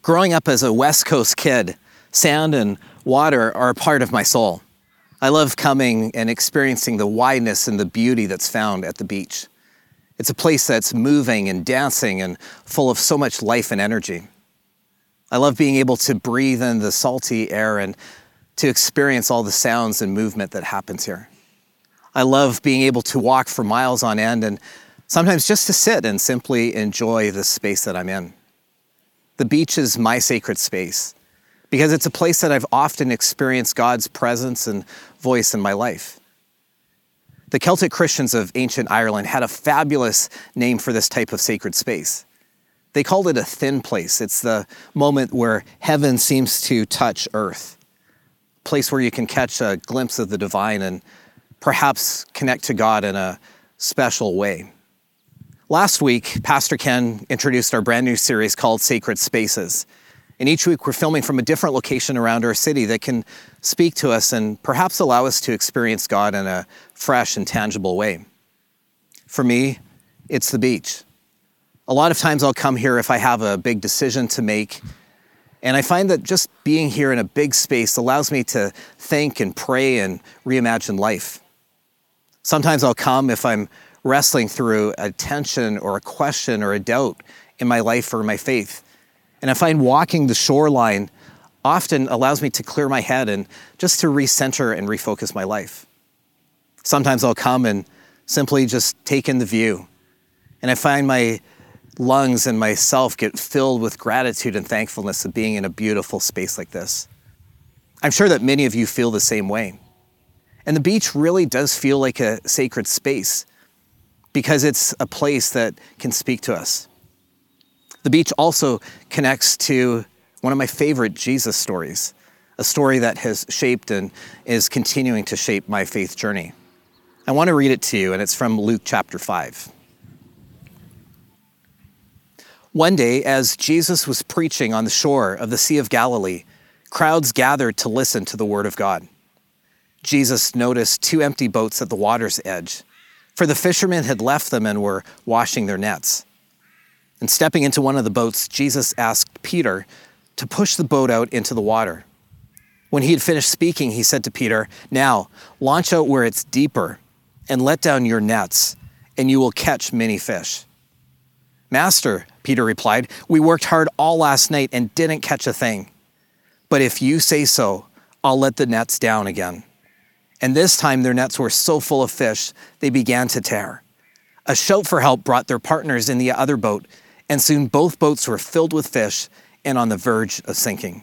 Growing up as a West Coast kid, sand and water are a part of my soul. I love coming and experiencing the wideness and the beauty that's found at the beach. It's a place that's moving and dancing and full of so much life and energy. I love being able to breathe in the salty air and to experience all the sounds and movement that happens here. I love being able to walk for miles on end and sometimes just to sit and simply enjoy the space that I'm in. The beach is my sacred space because it's a place that I've often experienced God's presence and voice in my life. The Celtic Christians of ancient Ireland had a fabulous name for this type of sacred space. They called it a thin place. It's the moment where heaven seems to touch earth, a place where you can catch a glimpse of the divine and perhaps connect to God in a special way. Last week, Pastor Ken introduced our brand new series called Sacred Spaces. And each week we're filming from a different location around our city that can speak to us and perhaps allow us to experience God in a fresh and tangible way. For me, it's the beach. A lot of times I'll come here if I have a big decision to make, and I find that just being here in a big space allows me to think and pray and reimagine life. Sometimes I'll come if I'm wrestling through a tension or a question or a doubt in my life or my faith. And I find walking the shoreline often allows me to clear my head and just to recenter and refocus my life. Sometimes I'll come and simply just take in the view. And I find my lungs and myself get filled with gratitude and thankfulness of being in a beautiful space like this. I'm sure that many of you feel the same way. And the beach really does feel like a sacred space because it's a place that can speak to us. The beach also connects to one of my favorite Jesus stories, a story that has shaped and is continuing to shape my faith journey. I want to read it to you, and it's from Luke chapter 5. One day, as Jesus was preaching on the shore of the Sea of Galilee, crowds gathered to listen to the word of God. Jesus noticed 2 empty boats at the water's edge, for the fishermen had left them and were washing their nets. And stepping into one of the boats, Jesus asked Peter to push the boat out into the water. When he had finished speaking, he said to Peter, "Now, launch out where it's deeper and let down your nets, and you will catch many fish." "Master," Peter replied, "we worked hard all last night and didn't catch a thing. But if you say so, I'll let the nets down again." And this time their nets were so full of fish, they began to tear. A shout for help brought their partners in the other boat, and soon both boats were filled with fish and on the verge of sinking.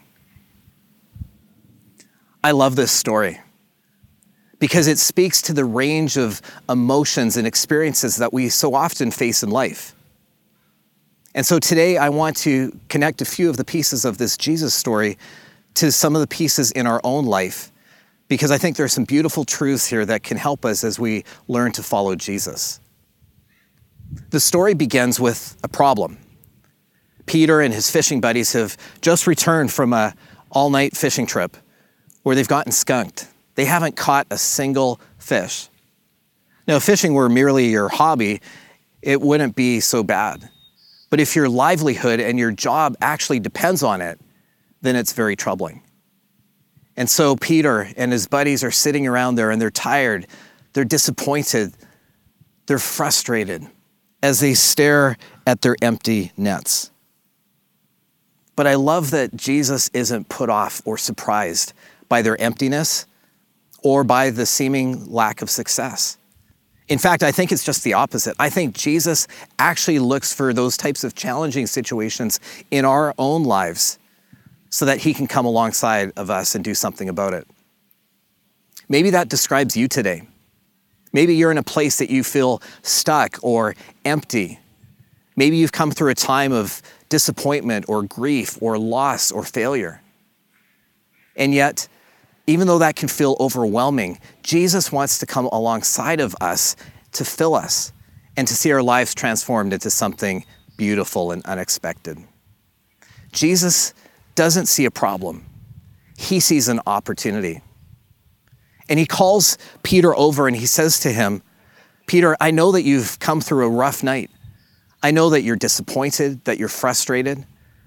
I love this story because it speaks to the range of emotions and experiences that we so often face in life. And so today I want to connect a few of the pieces of this Jesus story to some of the pieces in our own life, because I think there are some beautiful truths here that can help us as we learn to follow Jesus. The story begins with a problem. Peter and his fishing buddies have just returned from an all-night fishing trip where they've gotten skunked. They haven't caught a single fish. Now, if fishing were merely your hobby, it wouldn't be so bad. But if your livelihood and your job actually depends on it, then it's very troubling. And so Peter and his buddies are sitting around there and they're tired, they're disappointed, they're frustrated as they stare at their empty nets. But I love that Jesus isn't put off or surprised by their emptiness or by the seeming lack of success. In fact, I think it's just the opposite. I think Jesus actually looks for those types of challenging situations in our own lives so that he can come alongside of us and do something about it. Maybe that describes you today. Maybe you're in a place that you feel stuck or empty. Maybe you've come through a time of disappointment or grief or loss or failure. And yet, even though that can feel overwhelming, Jesus wants to come alongside of us to fill us and to see our lives transformed into something beautiful and unexpected. Jesus doesn't see a problem. He sees an opportunity. And he calls Peter over and he says to him, "Peter, I know that you've come through a rough night. I know that you're disappointed, that you're frustrated.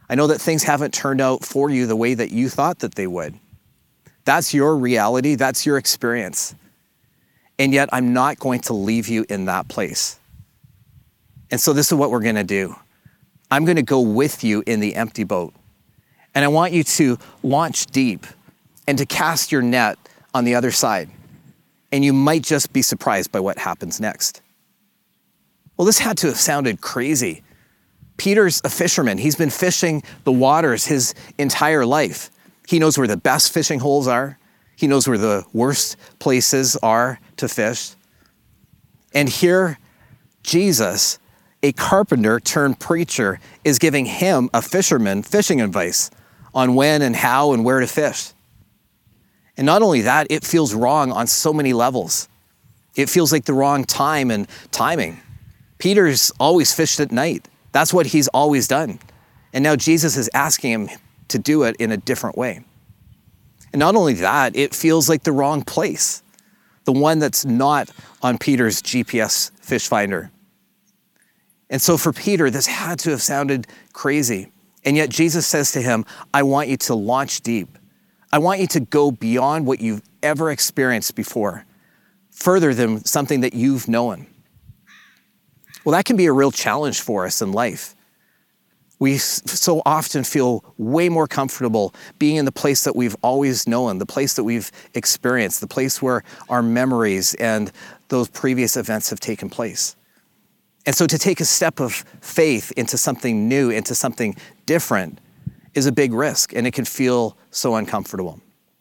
I know that things haven't turned out for you the way that you thought that they would. That's your reality. That's your experience. And yet I'm not going to leave you in that place. And so this is what we're going to do. I'm going to go with you in the empty boat. And I want you to launch deep and to cast your net on the other side. And you might just be surprised by what happens next. Well, this had to have sounded crazy. Peter's a fisherman. He's been fishing the waters his entire life. He knows where the best fishing holes are. He knows where the worst places are to fish. And here, Jesus, a carpenter turned preacher, is giving him, a fisherman, fishing advice on when and how and where to fish. And not only that, it feels wrong on so many levels. It feels like the wrong time and timing. Peter's always fished at night. That's what he's always done. And now Jesus is asking him to do it in a different way. And not only that, it feels like the wrong place, the one that's not on Peter's GPS fish finder. And so for Peter, this had to have sounded crazy. And yet Jesus says to him, I want you to launch deep. I want you to go beyond what you've ever experienced before, further than something that you've known. Well, that can be a real challenge for us in life. We so often feel way more comfortable being in the place that we've always known, the place that we've experienced, the place where our memories and those previous events have taken place. And so to take a step of faith into something new, into something different, is a big risk, and it can feel so uncomfortable.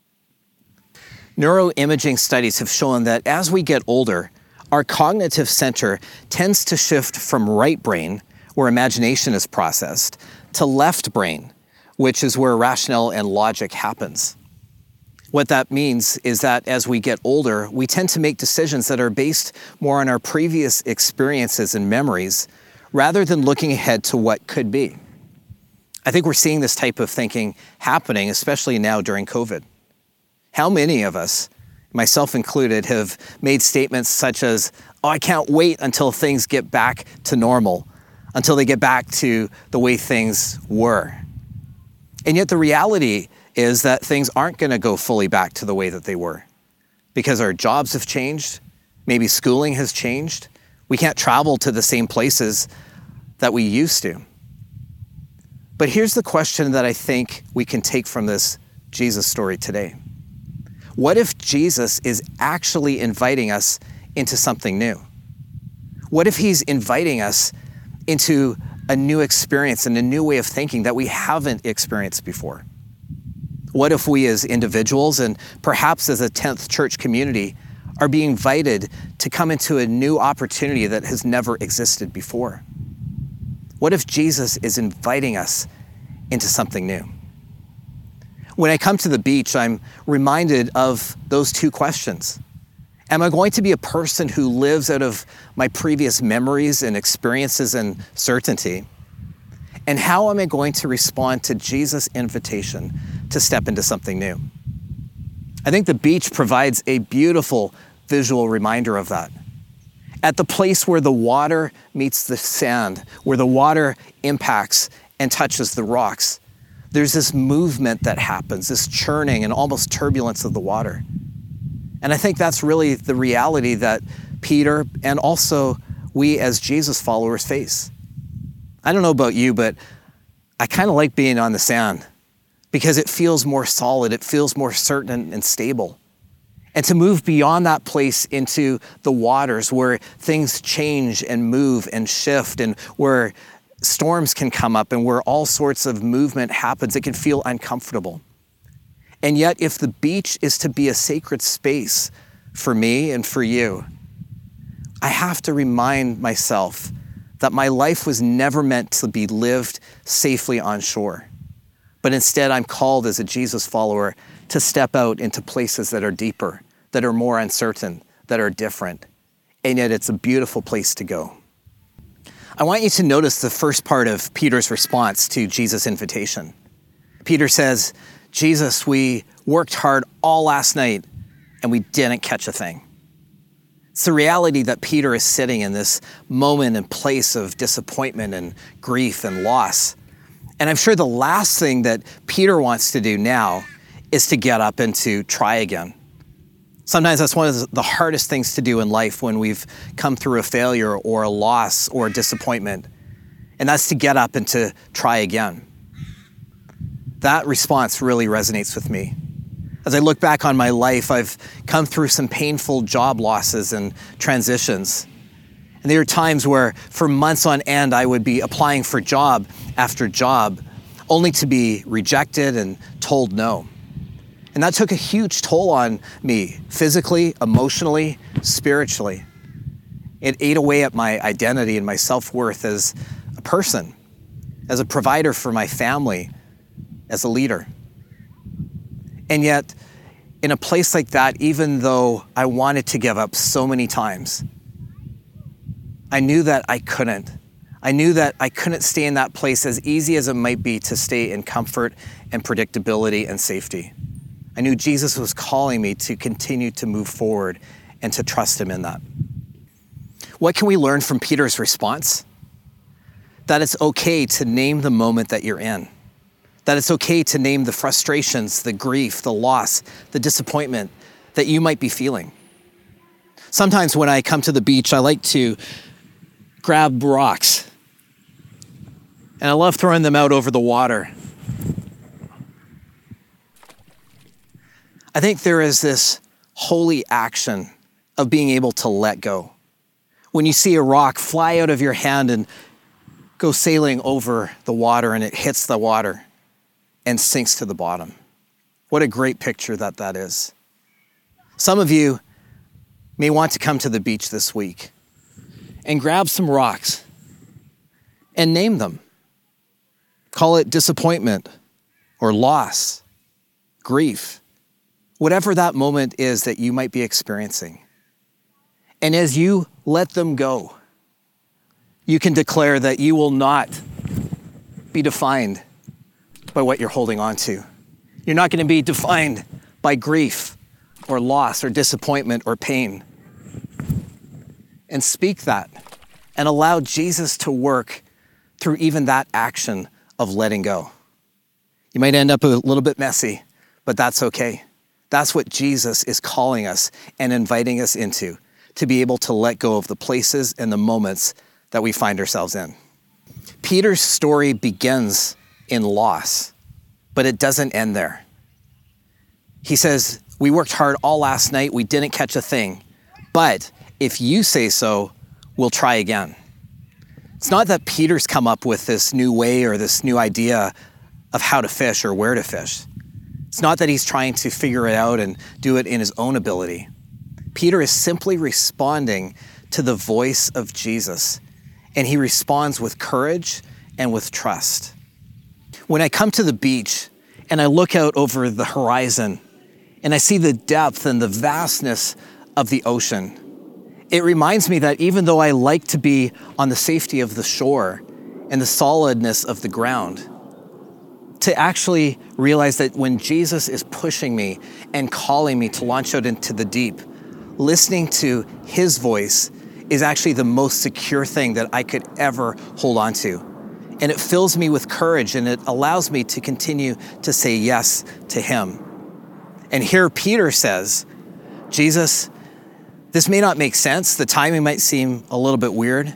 Neuroimaging studies have shown that as we get older, our cognitive center tends to shift from right brain, where imagination is processed, to left brain, which is where rationale and logic happens. What that means is that as we get older, we tend to make decisions that are based more on our previous experiences and memories, rather than looking ahead to what could be. I think we're seeing this type of thinking happening, especially now during COVID. How many of us, myself included, have made statements such as, oh, I can't wait until things get back to normal, until they get back to the way things were. And yet the reality is that things aren't going to go fully back to the way that they were, because our jobs have changed, maybe schooling has changed. We can't travel to the same places that we used to. But here's the question that I think we can take from this Jesus story today. What if Jesus is actually inviting us into something new? What if he's inviting us into a new experience and a new way of thinking that we haven't experienced before? What if we as individuals and perhaps as a 10th church community are being invited to come into a new opportunity that has never existed before? What if Jesus is inviting us into something new? When I come to the beach, I'm reminded of those two questions. Am I going to be a person who lives out of my previous memories and experiences and certainty? And how am I going to respond to Jesus' invitation to step into something new? I think the beach provides a beautiful visual reminder of that. At the place where the water meets the sand, where the water impacts and touches the rocks, there's this movement that happens, this churning and almost turbulence of the water. And I think that's really the reality that Peter and also we as Jesus followers face. I don't know about you, but I kind of like being on the sand because it feels more solid, it feels more certain and stable. And to move beyond that place into the waters where things change and move and shift and where storms can come up and where all sorts of movement happens, it can feel uncomfortable. And yet, if the beach is to be a sacred space for me and for you, I have to remind myself that my life was never meant to be lived safely on shore. But instead, I'm called as a Jesus follower to step out into places that are deeper, that are more uncertain, that are different. And yet it's a beautiful place to go. I want you to notice the first part of Peter's response to Jesus' invitation. Peter says, Jesus, we worked hard all last night and we didn't catch a thing. It's the reality that Peter is sitting in this moment and place of disappointment and grief and loss. And I'm sure the last thing that Peter wants to do now is to get up and to try again. Sometimes that's one of the hardest things to do in life when we've come through a failure or a loss or a disappointment. And that's to get up and to try again. That response really resonates with me. As I look back on my life, I've come through some painful job losses and transitions. And there are times where for months on end, I would be applying for job after job, only to be rejected and told no. And that took a huge toll on me, physically, emotionally, spiritually. It ate away at my identity and my self-worth as a person, as a provider for my family, as a leader. And yet, in a place like that, even though I wanted to give up so many times, I knew that I couldn't. I knew that I couldn't stay in that place, as easy as it might be to stay in comfort and predictability and safety. I knew Jesus was calling me to continue to move forward and to trust him in that. What can we learn from Peter's response? That it's okay to name the moment that you're in. That it's okay to name the frustrations, the grief, the loss, the disappointment that you might be feeling. Sometimes when I come to the beach, I like to grab rocks. And I love throwing them out over the water. I think there is this holy action of being able to let go. When you see a rock fly out of your hand and go sailing over the water and it hits the water and sinks to the bottom. What a great picture that is. Some of you may want to come to the beach this week and grab some rocks and name them. Call it disappointment or loss, grief, whatever that moment is that you might be experiencing. And as you let them go, you can declare that you will not be defined by what you're holding on to. You're not going to be defined by grief or loss or disappointment or pain. And speak that and allow Jesus to work through even that action of letting go. You might end up a little bit messy, but that's okay. That's what Jesus is calling us and inviting us into, to be able to let go of the places and the moments that we find ourselves in. Peter's story begins in loss, but it doesn't end there. He says, we worked hard all last night, we didn't catch a thing, but if you say so, we'll try again. It's not that Peter's come up with this new way or this new idea of how to fish or where to fish. It's not that he's trying to figure it out and do it in his own ability. Peter is simply responding to the voice of Jesus, and he responds with courage and with trust. When I come to the beach and I look out over the horizon and I see the depth and the vastness of the ocean, it reminds me that even though I like to be on the safety of the shore and the solidness of the ground, to actually realize that when Jesus is pushing me and calling me to launch out into the deep, listening to his voice is actually the most secure thing that I could ever hold on to. And it fills me with courage, and it allows me to continue to say yes to him. And here Peter says, Jesus, this may not make sense. The timing might seem a little bit weird.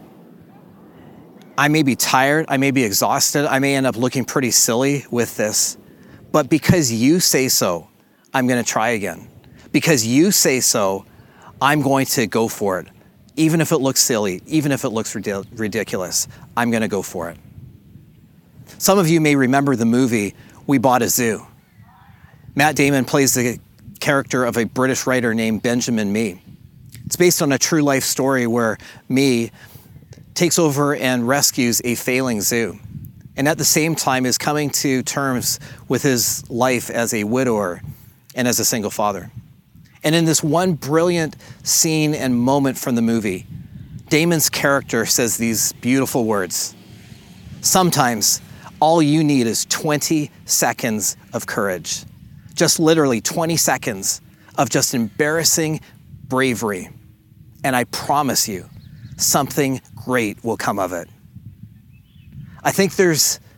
I may be tired. I may be exhausted. I may end up looking pretty silly with this. But because you say so, I'm going to try again. Because you say so, I'm going to go for it. Even if it looks silly, even if it looks ridiculous, I'm going to go for it. Some of you may remember the movie We Bought a Zoo. Matt Damon plays the character of a British writer named Benjamin Mee. It's based on a true life story where Mee takes over and rescues a failing zoo, and at the same time is coming to terms with his life as a widower and as a single father. And in this one brilliant scene and moment from the movie, Damon's character says these beautiful words: sometimes all you need is 20 seconds of courage. Just literally 20 seconds of just embarrassing bravery. And I promise you, something great will come of it. I think there's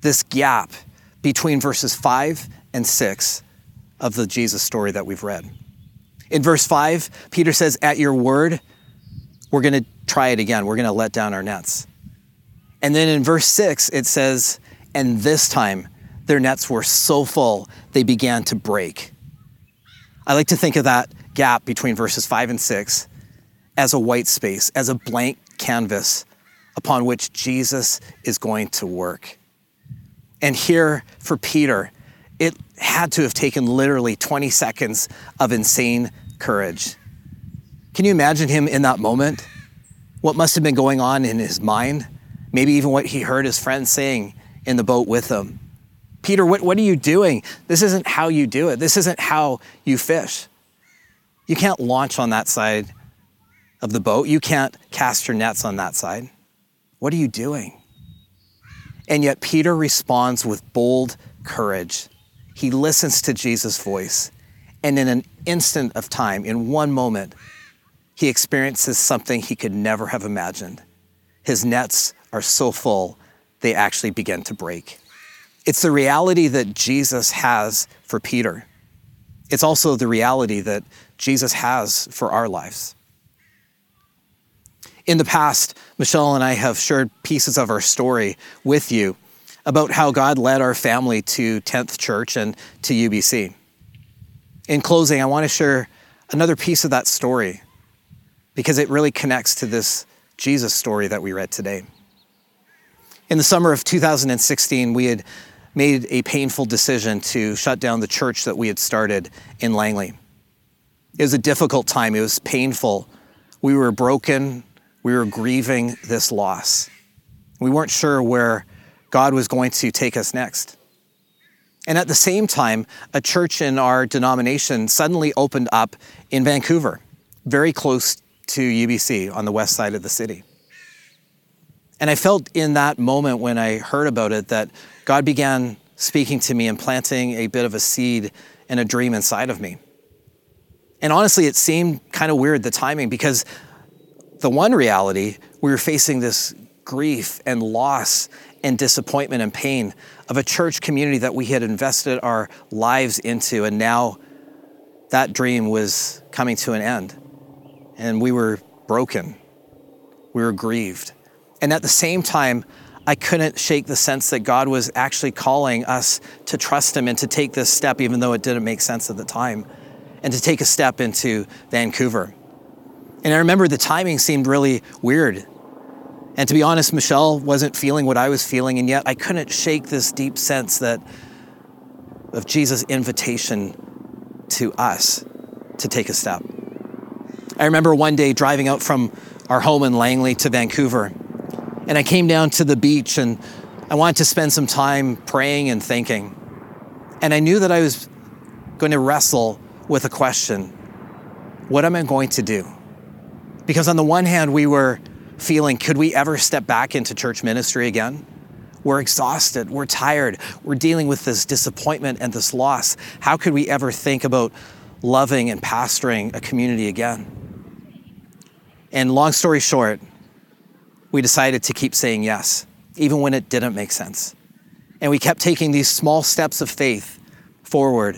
this gap between verses 5 and 6 of the Jesus story that we've read. In verse 5, Peter says, "At your word, we're going to try it again. We're going to let down our nets." And then in verse 6, it says, "And this time their nets were so full, they began to break." I like to think of that gap between verses 5 and 6 as a white space, as a blank canvas upon which Jesus is going to work. And here for Peter, it had to have taken literally 20 seconds of insane courage. Can you imagine him in that moment? What must have been going on in his mind? Maybe even what he heard his friends saying in the boat with him. "Peter, what are you doing? This isn't how you do it. This isn't how you fish. You can't launch on that side of the boat. You can't cast your nets on that side. What are you doing?" And yet Peter responds with bold courage. He listens to Jesus' voice. And in an instant of time, in one moment, he experiences something he could never have imagined. His nets are so full, they actually begin to break. It's the reality that Jesus has for Peter. It's also the reality that Jesus has for our lives. In the past, Michelle and I have shared pieces of our story with you about how God led our family to 10th Church and to UBC. In closing, I want to share another piece of that story because it really connects to this Jesus story that we read today. In the summer of 2016, we had made a painful decision to shut down the church that we had started in Langley. It was a difficult time. It was painful. We were broken. We were grieving this loss. We weren't sure where God was going to take us next. And at the same time, a church in our denomination suddenly opened up in Vancouver, very close to UBC on the west side of the city. And I felt in that moment when I heard about it that God began speaking to me and planting a bit of a seed and a dream inside of me. And honestly, it seemed kind of weird, the timing, because the one reality, we were facing this grief and loss and disappointment and pain of a church community that we had invested our lives into, and now that dream was coming to an end. And we were broken. We were grieved. And at the same time, I couldn't shake the sense that God was actually calling us to trust him and to take this step, even though it didn't make sense at the time, and to take a step into Vancouver. And I remember the timing seemed really weird. And to be honest, Michelle wasn't feeling what I was feeling, and yet I couldn't shake this deep sense of Jesus' invitation to us to take a step. I remember one day driving out from our home in Langley to Vancouver, and I came down to the beach and I wanted to spend some time praying and thinking. And I knew that I was going to wrestle with a question: what am I going to do? Because on the one hand, we were feeling, could we ever step back into church ministry again? We're exhausted, we're tired, we're dealing with this disappointment and this loss. How could we ever think about loving and pastoring a community again? And long story short, we decided to keep saying yes, even when it didn't make sense. And we kept taking these small steps of faith forward.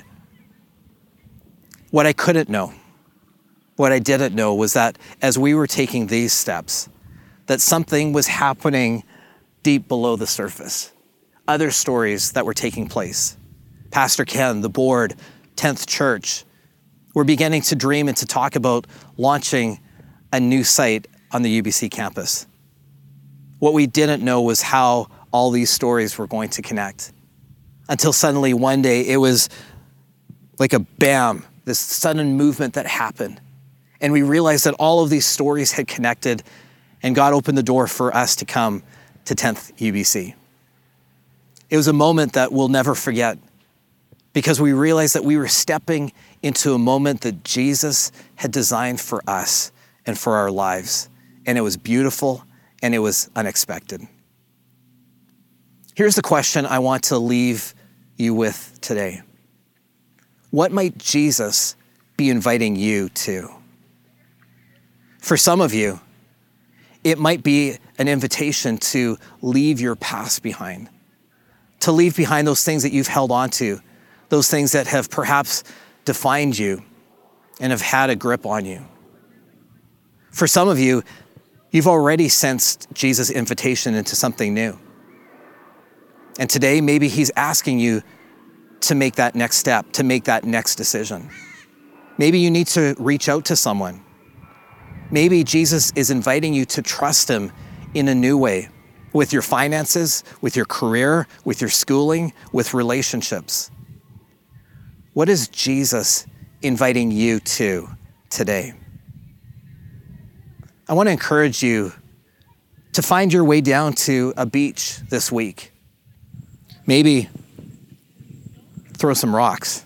What I couldn't know, what I didn't know was that as we were taking these steps, that something was happening deep below the surface. Other stories that were taking place. Pastor Ken, the board, 10th Church, were beginning to dream and to talk about launching a new site on the UBC campus. What we didn't know was how all these stories were going to connect. Until suddenly one day it was like a bam, this sudden movement that happened. And we realized that all of these stories had connected, and God opened the door for us to come to 10th UBC. It was a moment that we'll never forget, because we realized that we were stepping into a moment that Jesus had designed for us and for our lives. And it was beautiful and it was unexpected. Here's the question I want to leave you with today. What might Jesus be inviting you to? For some of you, it might be an invitation to leave your past behind, to leave behind those things that you've held on to, those things that have perhaps defined you and have had a grip on you. For some of you, you've already sensed Jesus' invitation into something new. And today, maybe he's asking you to make that next step, to make that next decision. Maybe you need to reach out to someone. Maybe Jesus is inviting you to trust him in a new way, with your finances, with your career, with your schooling, with relationships. What is Jesus inviting you to today? I want to encourage you to find your way down to a beach this week. Maybe throw some rocks.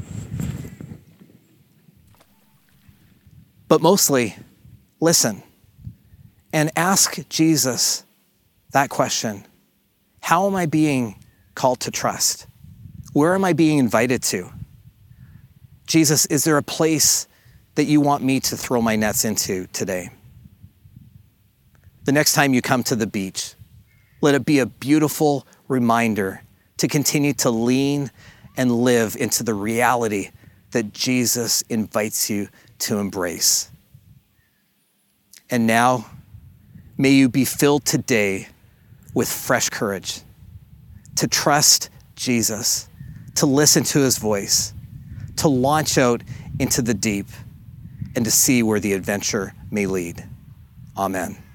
But mostly, listen and ask Jesus that question. How am I being called to trust? Where am I being invited to? Jesus, is there a place that you want me to throw my nets into today? The next time you come to the beach, let it be a beautiful reminder to continue to lean and live into the reality that Jesus invites you to embrace. And now, may you be filled today with fresh courage to trust Jesus, to listen to his voice, to launch out into the deep, and to see where the adventure may lead. Amen.